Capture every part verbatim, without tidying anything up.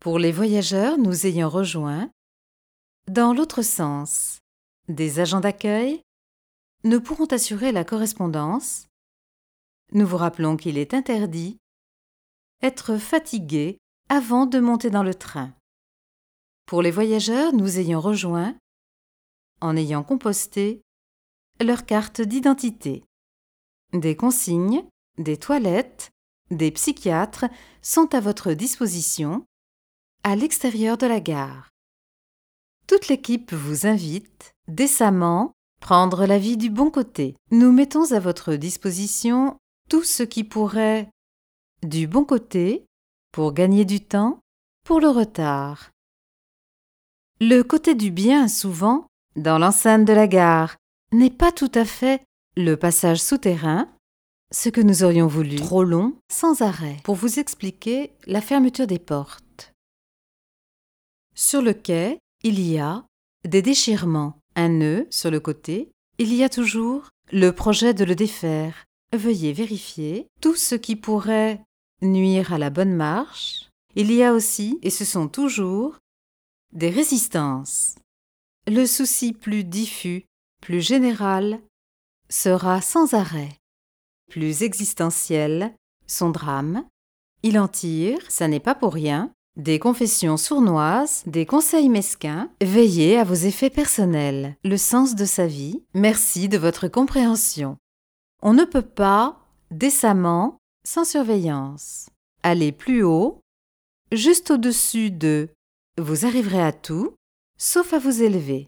Pour les voyageurs nous ayant rejoints, dans l'autre sens, des agents d'accueil ne pourront assurer la correspondance. Nous vous rappelons qu'il est interdit être fatigué avant de monter dans le train. Pour les voyageurs nous ayant rejoints, en ayant composté leur carte d'identité. Des consignes, des toilettes, des psychiatres sont à votre disposition à l'extérieur de la gare. Toute l'équipe vous invite décemment prendre la vie du bon côté. Nous mettons à votre disposition tout ce qui pourrait, du bon côté, pour gagner du temps, pour le retard. Le côté du bien, souvent, dans l'enceinte de la gare, n'est pas tout à fait le passage souterrain, ce que nous aurions voulu, trop long, sans arrêt, pour vous expliquer la fermeture des portes. Sur le quai, il y a des déchirements, un nœud sur le côté. Il y a toujours le projet de le défaire. Veuillez vérifier tout ce qui pourrait nuire à la bonne marche. Il y a aussi, et ce sont toujours, des résistances. Le souci plus diffus, plus général, sera sans arrêt. Plus existentiel, son drame. Il en tire, ça n'est pas pour rien, des confessions sournoises, des conseils mesquins. Veillez à vos effets personnels, le sens de sa vie. Merci de votre compréhension. On ne peut pas, décemment, sans surveillance. Allez plus haut, juste au-dessus de « vous arriverez à tout », sauf à vous élever.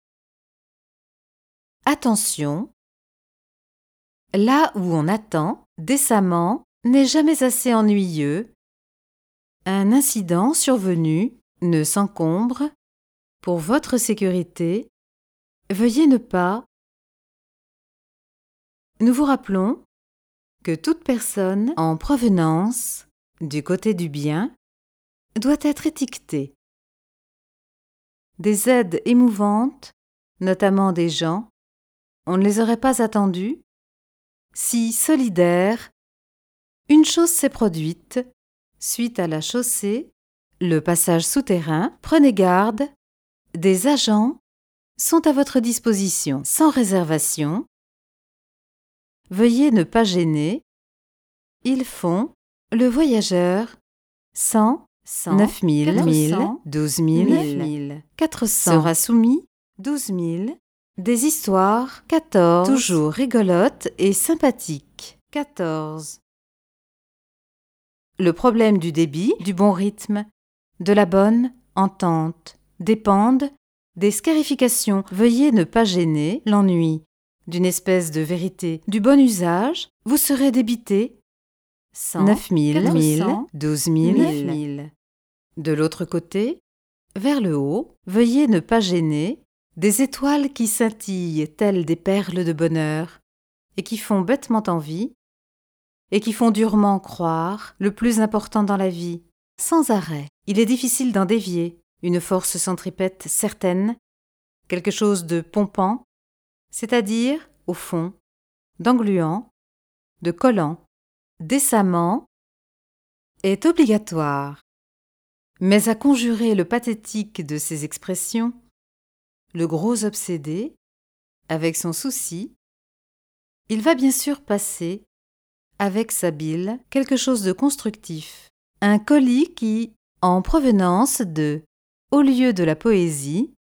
Attention, là où on attend, décemment, n'est jamais assez ennuyeux. Un incident survenu ne s'encombre. Pour votre sécurité, veuillez ne pas. Nous vous rappelons que toute personne en provenance du côté du bien doit être étiquetée. Des aides émouvantes, notamment des gens, on ne les aurait pas attendues. Si solidaires, une chose s'est produite. Suite à la chaussée, le passage souterrain, prenez garde, des agents sont à votre disposition sans réservation. Veuillez ne pas gêner. Ils font le voyageur cent, neuf mille, douze mille, quatre cents sera soumis douze mille, des histoires quatorze, toujours rigolotes et sympathiques quatorze. Le problème du débit, du bon rythme, de la bonne entente dépendent des scarifications. Veuillez ne pas gêner l'ennui d'une espèce de vérité du bon usage. Vous serez débité cent, neuf mille, douze mille. De l'autre côté, vers le haut, veuillez ne pas gêner des étoiles qui scintillent telles des perles de bonheur et qui font bêtement envie et qui font durement croire le plus important dans la vie, sans arrêt. Il est difficile d'en dévier, une force centripète certaine, quelque chose de pompant, c'est-à-dire, au fond, d'engluant, de collant, décemment, est obligatoire. Mais à conjurer le pathétique de ces expressions, le gros obsédé, avec son souci, il va bien sûr passer avec sa bile, quelque chose de constructif. Un colis qui, en provenance de, au lieu de la poésie,